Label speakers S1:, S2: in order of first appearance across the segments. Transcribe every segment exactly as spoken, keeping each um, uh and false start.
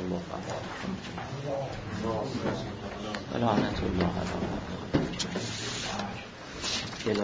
S1: الله علیه لعنت الله علیه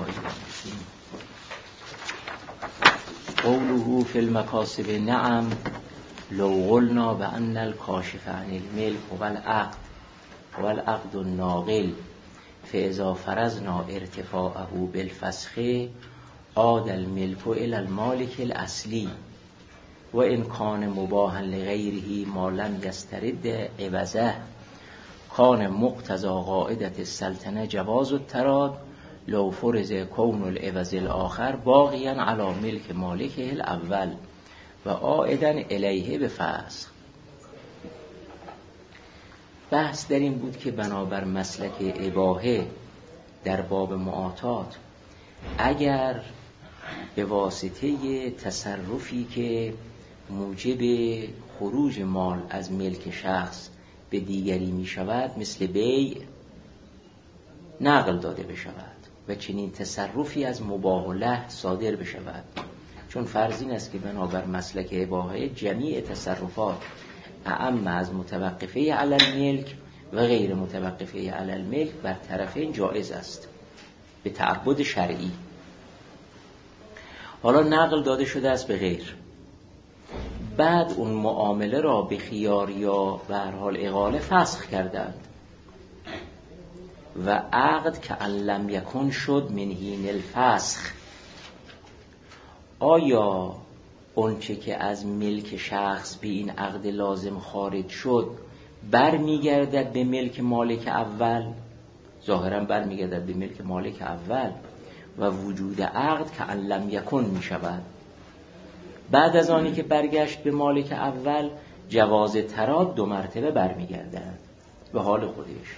S1: قوله فی المکاسب نعم لو قلنا بأن الکاشف عن الملک هو العقد هو العقد الناقل فاذا فرضنا ارتفاعه بالفسخ عاد الملك الى المالک الاصلی و ان کان مباحا لغیره ما لم یسترد عوضه کان مقتضی قاعدة السلطنه جواز التراد لو فرض کون العوض الاخر باقیا علی ملک مالکه الاول و عائدا الیه بفسخ. بحث در این بود که بنابر مسلک اباحه در باب معاطات اگر به واسطه تصرفی که موجب خروج مال از ملک شخص به دیگری می شود مثل بیع نقل داده بشود و چنین تصرفی از مباح له صادر بشود، چون فرض این است که بنابر مسلک اباحه جمیع تصرفات اعم از متوقفه علی الملک و غیر متوقفه علی الملک بر طرفین جایز است به تعبد شرعی. حالا نقل داده شده است به غیر، بعد اون معامله را به خیار یا به هر حال اقاله فسخ کردند و عقد که ان لم یکن شد من حین الفسخ. آیا اونچه که از ملک شخص به این عقد لازم خارج شد بر میگردد به ملک مالک اول؟ ظاهرا بر میگردد به ملک مالک اول و وجود عقد که ان لم یکن می شود. بعد از آنی که برگشت به مالک اول جواز تراد دو مرتبه بر میگردد به حال خودش.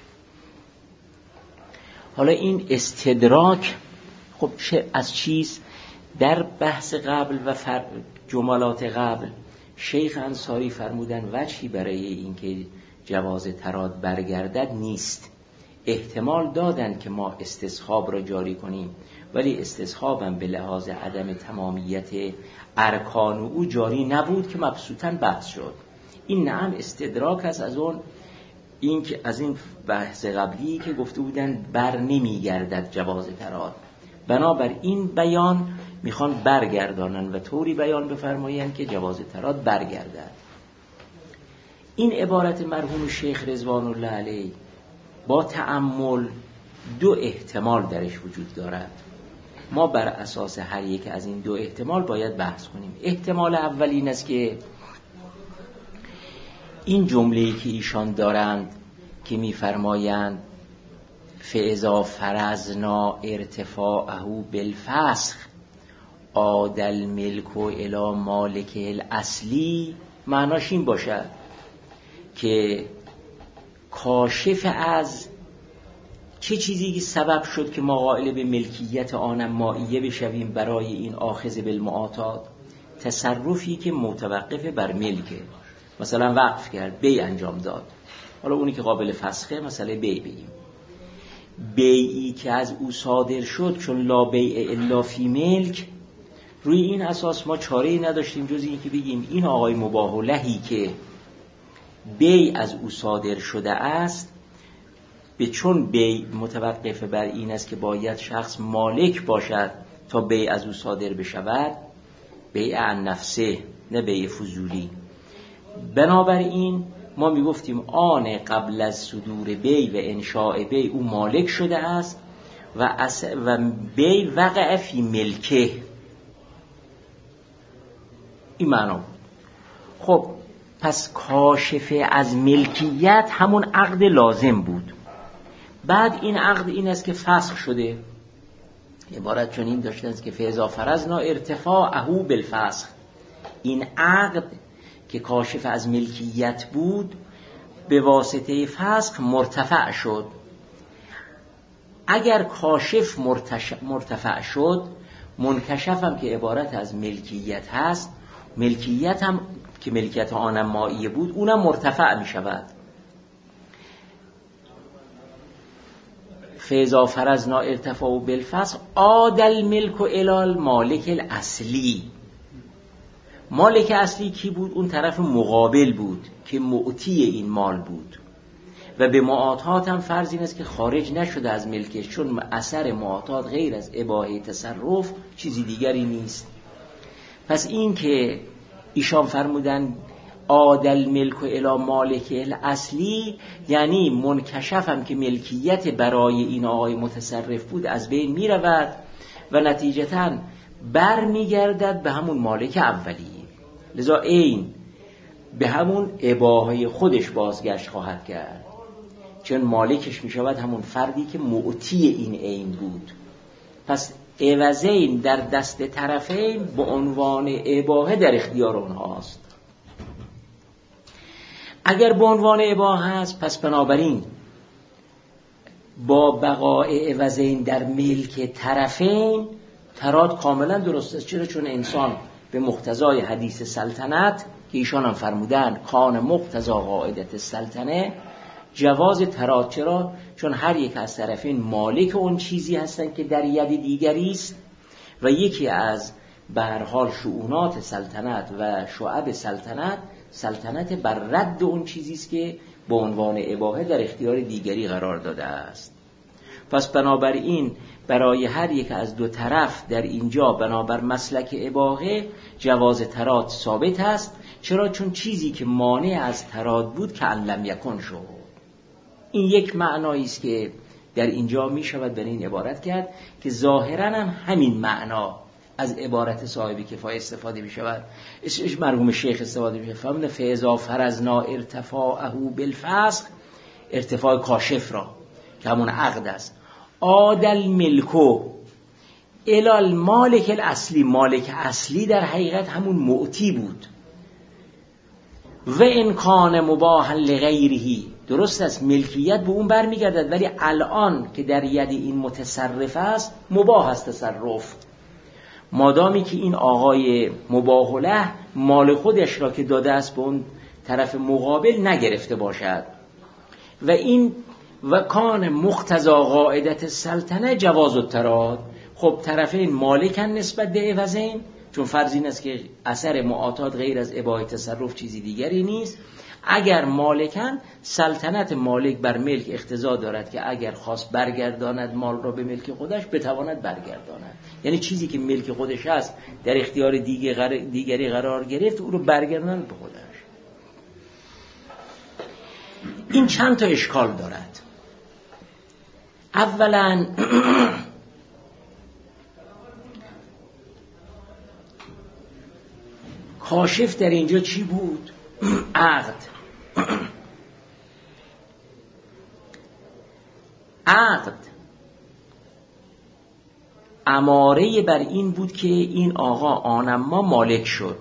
S1: حالا این استدراک خب از چیز در بحث قبل و فر... جملات قبل شیخ انصاری فرمودن وجهی برای اینکه جواز تراد برگردد نیست. احتمال دادن که ما استصحاب را جاری کنیم ولی استصحابم به لحاظ عدم تمامیت ارکان او جاری نبود که مبسوطاً بحث شد. این نعم استدراک است از اون این که از این بحث قبلی که گفته بودن بر نمیگردد جواز تراد، بنابر این بیان میخوان برگردانن و طوری بیان بفرمایند که جواز تراد برگردد. این عبارت مرحوم شیخ رضوان الله علیه با تأمل دو احتمال درش وجود دارد. ما بر اساس هر یک از این دو احتمال باید بحث کنیم. احتمال اول این است که این جمله‌ای که ایشان دارند که می‌فرمایند فاذا فرضنا ارتفاعه بالفسخ عاد الملک الی مالکه الاصلی، معناش این باشد که کاشف از چه چیزی که سبب شد که ما قائل به ملکیت آن مائیه بشویم برای این آخذ بالمعاطات؟ تصرفی که متوقف بر ملکه، مثلا وقف کرد، بیع انجام داد، حالا اونی که قابل فسخه مثلا بیع بگیم، بیعی که از او صادر شد چون لا بیع الا فی ملک، روی این اساس ما چاره‌ای نداشتیم جز این که بگیم این آقای مباح لهی که بیع از او صادر شده است به چون بیع متوقف بر این است که باید شخص مالک باشد تا بیع از او صادر بشود، بیع عن نفسه نه بیع فضولی. بنابراین ما میگفتیم آن قبل از صدور بیع و انشاء بیع او مالک شده است و اس و بیع وقع فی ملکه. این معنا. خب پس کاشف از ملکیت همون عقد لازم بود. بعد این عقد این است که فسخ شده. عبارت چنین داشته است که فاذا فرضنا ارتفاعه بالفسخ، این عقد که کاشف از ملکیت بود به واسطه فسخ مرتفع شد. اگر کاشف مرتش... مرتفع شد، منکشف هم که عبارت از ملکیت هست، ملکیت هم که ملکیت آنم مائیه بود اونم مرتفع می شود. فاذا فرضنا ارتفاع بالفسخ عاد الملك الی المالک الاصلی. مالک اصلی کی بود؟ اون طرف مقابل بود که معطی این مال بود و به معاطات هم فرض این است که خارج نشده از ملکش، چون اثر معاطات غیر از اباحه تصرف چیزی دیگری نیست. پس این که ایشان فرمودن عادل ملک و الی مالک الاصلی، یعنی منکشف هم که ملکیت برای این آقای متصرف بود از بین می رود و نتیجتاً بر می گردد به همون مالک اولی، لذا این به همون اباحه خودش بازگشت خواهد کرد، چون مالکش می شود همون فردی که معطی این عین بود. پس عوضین در دست طرفین به عنوان اباحه در اختیار اونهاست. اگر به عنوان اباحه است، پس بنابراین با بقای عوضین در ملک طرفین تراد کاملا درست است. چرا؟ چون انسان به مقتضای حدیث سلطنت که ایشان هم فرمودن کان مقتضا قاعدت السلطنه جواز تراد. چرا؟ چون هر یک از طرفین مالک اون چیزی هستند که در ید دیگری است و یکی از به هر حال شؤونات سلطنت و شعب سلطنت سلطنت بر رد اون چیزی است که به عنوان اباحه در اختیار دیگری قرار داده است. پس بنابراین برای هر یک از دو طرف در اینجا بنابر مسلک اباحه جواز تراد ثابت است. چرا؟ چون چیزی که مانع از تراد بود که لم یکن شد. این یک معنایی است که در اینجا می شود بر این عبارت کرد که ظاهراً هم همین معنا از عبارت صاحب کفایه استفاده می شود. اسمش مرحوم شیخ استفاده می شود. فهمونه فاذا فرضنا ارتفاعه بالفسخ، ارتفاع کاشف را که همون عقد است. عادل ملکو الی مالک الاصلی، مالک اصلی در حقیقت همون معطی بود. و ان کان مباحا لغیره، درست است ملکیت به اون برمیگردد، ولی الان که در ید این متصرف است مباح است تصرف، مادامی که این آقای مباح له مال خودش را که داده است به اون طرف مقابل نگرفته باشد. و این و کان مقتضا قاعدت السلطنه جواز التراد. خب طرفین مالکن نسبت به عوضین، چون فرض این است که اثر معاطات غیر از اباحه تصرف چیزی دیگری نیست. اگر مالکن، سلطنت مالک بر ملک اقتضا دارد که اگر خواست برگرداند مال را به ملک خودش بتواند برگرداند، یعنی چیزی که ملک خودش است در اختیار دیگری قرار گرفت او رو برگرداند به خودش. این چند تا اشکال دارد. اولا کاشف در اینجا چی بود؟ عقد. عقد اماره بر این بود که این آقا آنما مالک شد.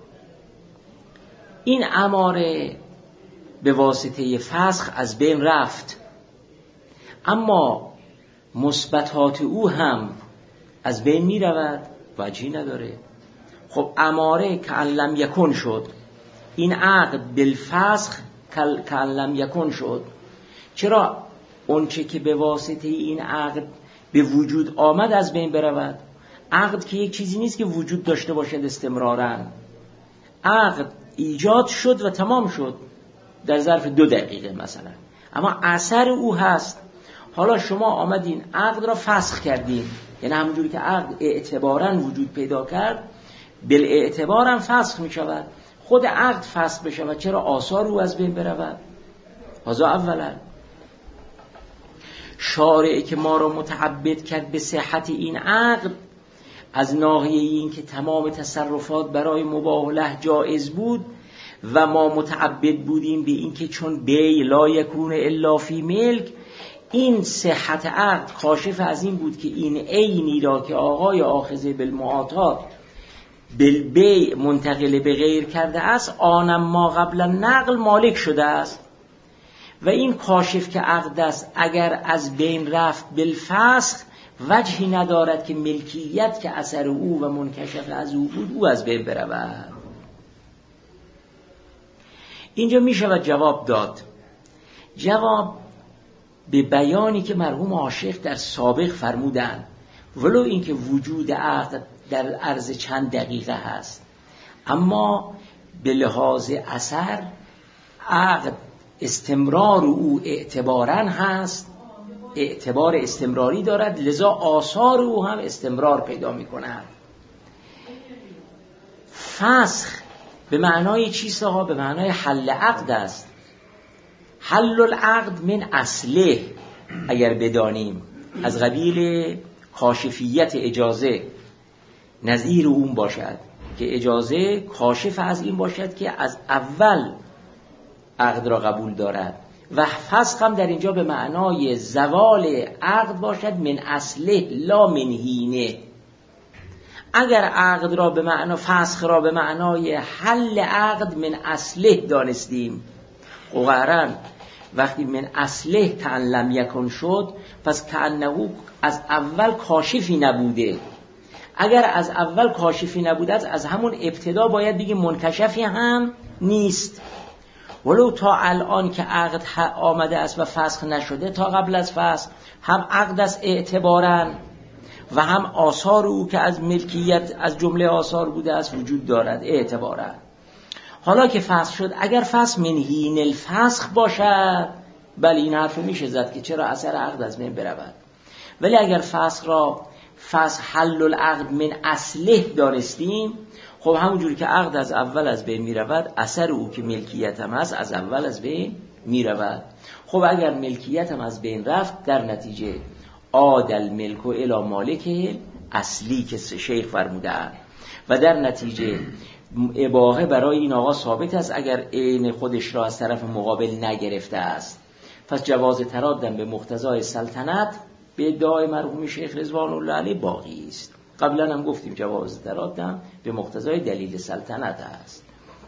S1: این اماره به واسطه فسخ از بین رفت، اما مثبتات او هم از بین می رود، وجهی نداره. خب اماره که لم یکن شد، این عقد بالفسخ که لم یکن شد. چرا؟ اون چه که به واسطه این عقد به وجود آمد از بین برود. عقد که یک چیزی نیست که وجود داشته باشد استمراراً. عقد ایجاد شد و تمام شد در ظرف دو دقیقه مثلا، اما اثر او هست. حالا شما آمدین عقد را فسخ کردین، یعنی همونجوری که عقد اعتباراً وجود پیدا کرد بالاعتباراً فسخ می شود. خود عقد فسخ بشود، چرا آثار او از بین برود؟ هذا اولا. شارع که ما را متعبد کرد به صحت این عقد از ناحیه این که تمام تصرفات برای مباح له جایز بود و ما متعبد بودیم به این که چون بی لا یکون الا فی ملک، این صحت عقد کاشف از این بود که این عینی را که آقای آخذ بالمعاطات بالبیع منتقل به غیر کرده است آنم ما قبل نقل مالک شده است. و این کاشف که عقد است اگر از بین رفت بالفسخ وجهی ندارد که ملکیت که اثر او و منکشف از او بود او از بین برود. اینجا می شود جواب داد. جواب به بیانی که مرحوم عاشق در سابق فرمودند، ولو اینکه وجود عقد در عرض چند دقیقه هست، اما به لحاظ اثر عقد استمرار او اعتباراً هست، اعتبار استمراری دارد، لذا آثار او هم استمرار پیدا می کند. فسخ به معنای چیست ها؟ به معنای حل عقد است. حل العقد من اصله اگر بدانیم از قبیل کاشفیت اجازه نظیر اون باشد که اجازه کاشف از این باشد که از اول عقد را قبول دارد و فسخ هم در اینجا به معنای زوال عقد باشد من اصله لا من حینه. اگر عقد را به معنا فسخ را به معنای حل عقد من اصله دانستیم قرآن وقتی من اصله کأن لم یکن شد پس کأنه از اول کاشفی نبوده. اگر از اول کاشفی نبوده از همون ابتدا باید بگیم منکشفی هم نیست. ولو تا الان که عقد آمده است و فسخ نشده تا قبل از فسخ هم عقد است اعتباراً و هم آثار او که از ملکیت از جمله آثار بوده است وجود دارد اعتباراً. حالا که فسخ شد اگر فسخ من حین الفسخ باشد بله این حرف میشه زد که چرا اثر عقد از بین برود. ولی اگر فسخ را فسخ حل العقد من اصله دانستیم خب همونجوری که عقد از اول از بین می رود اثر او که ملکیت هم هست از اول از بین می رود. خب اگر ملکیت هم از بین رفت در نتیجه عادل ملک و الی مالک اصلی که شیخ فرمودند و در نتیجه اباحه برای این آقا ثابت است اگر عین خودش را از طرف مقابل نگرفته است. پس جواز ترادم به مقتضای سلطنت به ادعای مرحوم شیخ رضوان الله علیه باقی است. قبلا هم گفتیم جواز ترادم به مقتضای دلیل سلطنت است.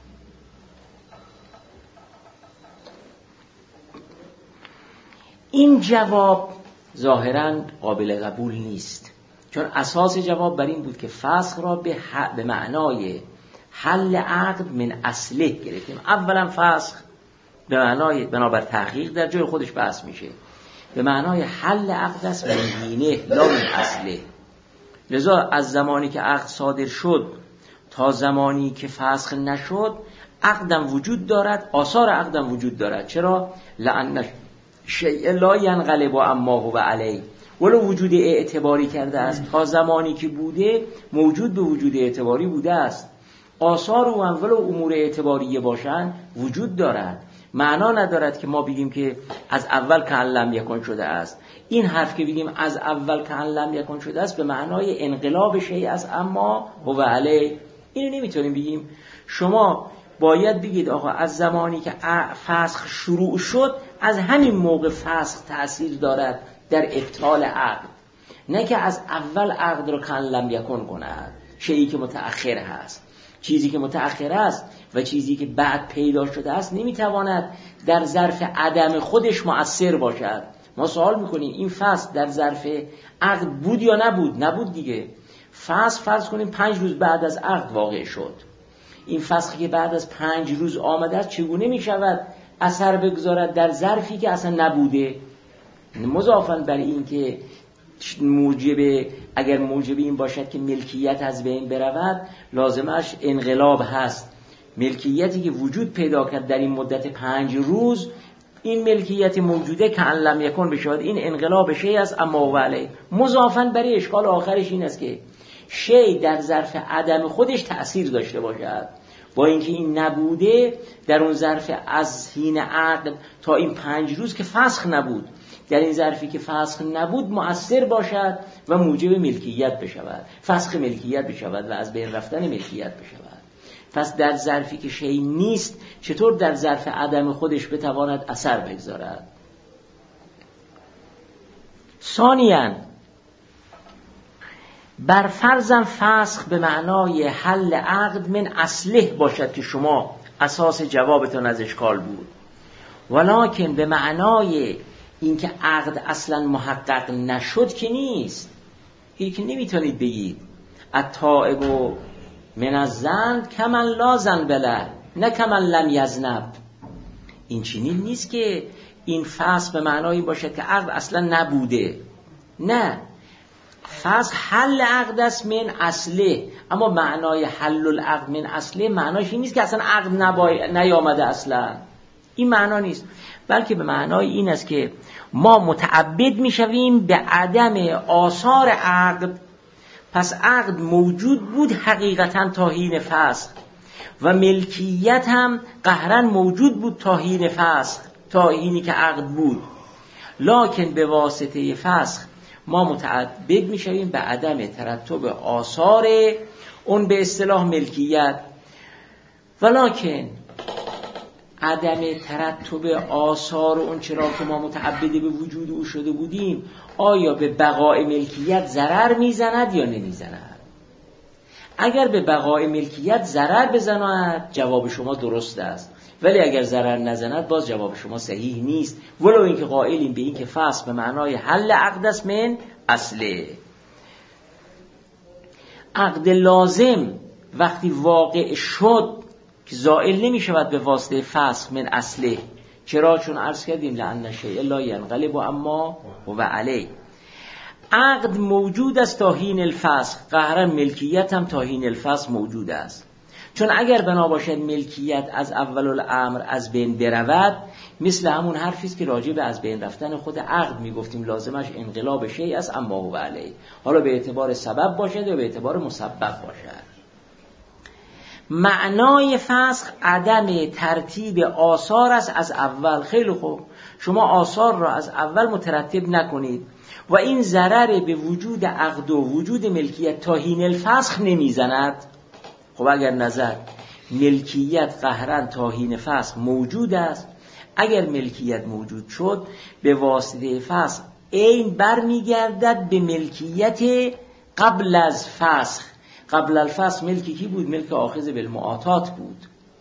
S1: این جواب ظاهراً قابل قبول نیست چون اساس جواب بر این بود که فسخ را به, به معنای حل عقد من اصله گرفتیم. اولا فسخ به معنای بنابر تحقیق در جای خودش بحث میشه به معنای حل عقد است من حینه لا من اصله. لذا از زمانی که عقد صادر شد تا زمانی که فسخ نشد عقدم وجود دارد، آثار عقدم وجود دارد. چرا؟ لأن شیء لا ینقلب اما هو علیه، ولو وجود اعتباری کرده است تا زمانی که بوده موجود به وجود اعتباری بوده است. آثار او هم ولو امور اعتباریه باشند وجود دارد. معنا ندارد که ما بگیم که از اول کأن لم یکن شده است. این حرف که بگیم از اول کأن لم یکن شده است به معنای انقلاب شیء است اما هو علیه اینو نمیتونیم بگیم. شما باید بگید آقا از زمانی که فسخ شروع شد از همین موقع فسخ تأثیر دارد در ابطال عقد، نه که از اول عقد رو کأن لم یکن کند. شیئی که متأخر هست، چیزی که متأخر است و چیزی که بعد پیدا شده است نمیتواند در ظرف عدم خودش مؤثر باشد. ما سوال میکنیم این فسخ در ظرف عقد بود یا نبود؟ نبود دیگه. فسخ فرض کنیم پنج روز بعد از عقد واقع شد. این فسخی که بعد از پنج روز آمده است چگونه میشود اثر بگذارد در ظرفی که اصلا نبوده؟ مضافاً بر این که موجب اگر موجب این باشد که ملکیت از بین برود لازمش انقلاب هست. ملکیتی که وجود پیدا کرد در این مدت پنج روز این ملکیت موجوده که ان لم یکن بشود این انقلاب شیء است اما هو علیه. مضافاً برای اشکال آخرش این است که شیء در ظرف عدم خودش تأثیر داشته باشد با اینکه این نبوده در اون ظرف از حین عقد تا این پنج روز که فسخ نبود در این ظرفی که فسخ نبود مؤثر باشد و موجب ملکیت بشود، فسخ ملکیت بشود و از بین رفتن ملکیت بشود. پس در ظرفی که شیء نیست چطور در ظرف عدم خودش بتواند اثر بگذارد؟ ثانیاً بر فرضاً فسخ به معنای حل عقد من اصله باشد که شما اساس جوابتان از اشکال بود، ولکن به معنای اینکه عقد اصلا محقق نشد که نیست. این که نمیتونید بگید التائب من الذنب کمن لا ذنب له نه کمن لم یذنب. این چنین نیست که این فسخ به معنای این باشد که عقد اصلا نبوده. نه، فسخ حل عقد است من اصله، اما معنای حل العقد من اصله معناش این نیست که اصلا عقد نبای... نیامده اصلا، این معنا نیست، بلکه به معنای این است که ما متعبد میشویم به عدم آثار عقد. پس عقد موجود بود حقیقتا تا حین فسخ و ملکیت هم قهرا موجود بود تا حین فسخ، تا حینی که عقد بود، لکن به واسطه فسخ ما متعبد میشویم به عدم ترتب آثار اون به اصطلاح ملکیت. ولکن عدم ترتب آثار اون چرا که ما متعبد به وجود او شده بودیم آیا به بقای ملکیت ضرر میزند یا نمیزند؟ اگر به بقای ملکیت ضرر بزند جواب شما درست است، ولی اگر ضرر نزند باز جواب شما صحیح نیست، ولو اینکه قائلیم به این که فسخ به معنای حل عقد است من اصله. عقد لازم وقتی واقع شد که زائل نمی شود به واسطه فسخ من اصله. چرا؟ چون عرض کردیم لأن شیء لا ینقلب اما هو علیه. عقد موجود است تا حین الفسخ، قهرا ملکیت هم تا حین الفسخ موجود است. چون اگر بنا باشد ملکیت از اول الامر از بین برود، مثل همون حرفی است که راجع به از بین رفتن خود عقد میگفتیم لازمش انقلاب شیء است اما هو علیه، حالا به اعتبار سبب باشد یا به اعتبار مسبب باشد. معنای فسخ عدم ترتیب آثار است از اول. خیلی خوب، شما آثار را از اول مترتب نکنید و این ضرر به وجود عقد و وجود ملکیت تا حین الفسخ نمیزند. خب اگر نظر ملکیت قهرا تا حین فسخ موجود است، اگر ملکیت موجود شد به واسطه فسخ این بر میگردد به ملکیت قبل از فسخ. قبل الفسخ ملکی کی بود؟ ملک آخذ بالمعاطات بود.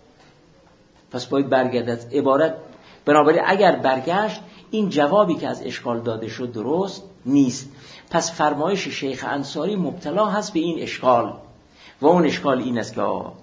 S1: پس باید برگردد عبارت. بنابراین اگر برگشت این جوابی که از اشکال داده شد درست نیست. پس فرمایش شیخ انصاری مبتلا هست به این اشکال و اون اشکال این است که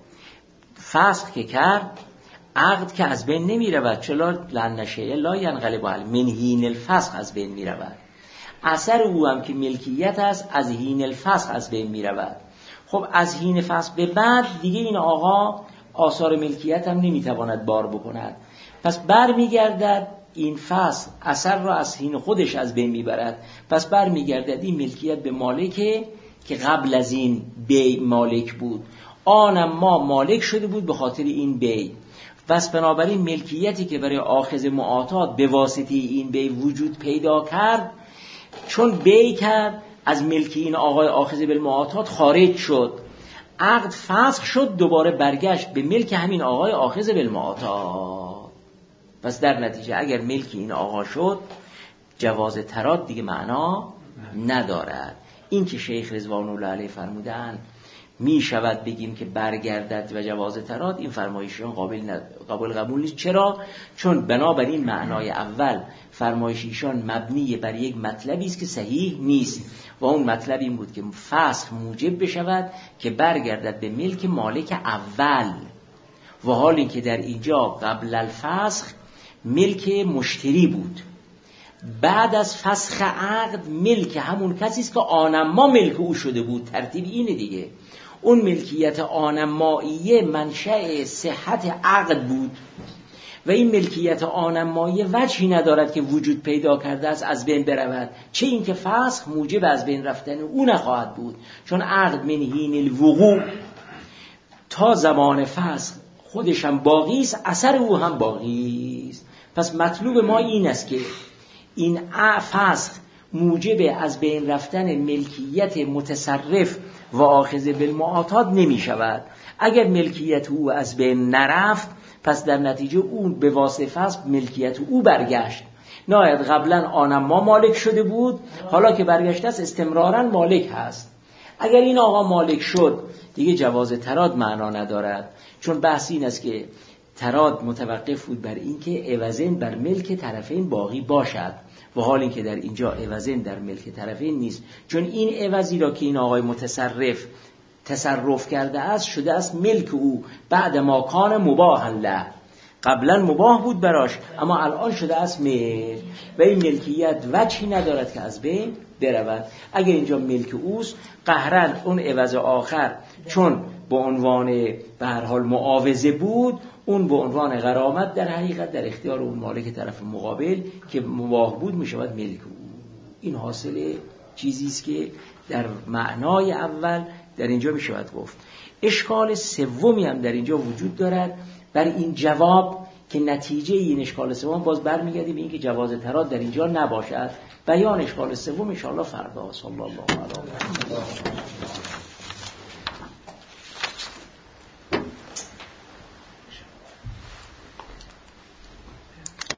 S1: فسخ که کرد عقد که از بین نمی رود، چرا؟ لأن شیء لا ینقلب علیه، من حین الفسخ از بین می رود. اثر او هم که ملکیت است از حین الفسخ از بین می رود. خب از حین فسخ به بعد دیگه این آقا آثار ملکیت هم نمیتواند بار بکند، پس بر میگردد این فسخ اثر را از حین خودش از بین میبرد، پس بر میگردد این ملکیت به مالکه که قبل از این بی مالک بود، آنم ما مالک شده بود به خاطر این بی. پس بنابراین ملکیتی که برای آخذ معاطات به واسطه این بی وجود پیدا کرد، چون بی کرد از ملکی این آقای آخذ بالمعاطات خارج شد، عقد فسخ شد، دوباره برگشت به ملک همین آقای آخذ بالمعاطات. پس در نتیجه اگر ملکی این آقا شد جواز تراد دیگه معنا ندارد. این که شیخ رضوان الله علیه فرمودن می شود بگیم که برگردد و جواز تراد، این فرمایشیان قابل ند... قابل قبول نیست. چرا؟ چون بنابراین معنای اول فرمایش ایشان مبنی بر یک مطلبی است که صحیح نیست و اون مطلب این بود که فسخ موجب بشود که برگردد به ملک مالک اول، و حال این که در اینجا قبل الفسخ ملک مشتری بود، بعد از فسخ عقد ملک همون کسی است که آنما ملک او شده بود. ترتیب اینه دیگه. اون ملکیت آنماییه منشأ صحت عقد بود و این ملکیت آنماییه وجهی ندارد که وجود پیدا کرده است از بین برود، چه این که فسخ موجب از بین رفتن او نخواهد بود، چون عقد من حین الوقوع تا زمان فسخ خودش هم باقی است، اثر او هم باقی است. پس مطلوب ما این است که این فسخ موجب از بین رفتن ملکیت متصرف و آخذ بالمعاطات نمی شود. اگر ملکیت او از بین نرفت پس در نتیجه اون به واسطه فسخ ملکیت او برگشت. ناید قبلا آنم ما مالک شده بود، حالا که برگشته است استمرارا مالک هست. اگر این آقا مالک شد دیگه جواز تراد معنا ندارد، چون بحث این است که تراد متوقف بود بر این که عوضین بر ملک طرفین باقی باشد، و حال این که در اینجا عوضین در ملک طرفین نیست، چون این عوضی را که این آقای متصرف تصرف کرده است شده است ملک او بعد ما کان مباحا له، قبلا مباح بود براش اما الان شده است ملک و این ملکیت وجهی ندارد که از بین برود. اگر اینجا ملک اوست قهرن اون عوض آخر چون به عنوان به هر حال معاوضه بود اون به عنوان غرامت در حقیقت در اختیار اون مالک طرف مقابل که مباح بود میشود ملک او. این حاصل چیزی است که در معنای اول در اینجا میشود گفت. اشکال سومی هم در اینجا وجود دارد بر این جواب که نتیجه این اشکال سوم باز برمیگردیم به این که جواز تراد در اینجا نباشد. بیان اشکال سوم ان شاء الله فردا. صلی الله علیه و آله.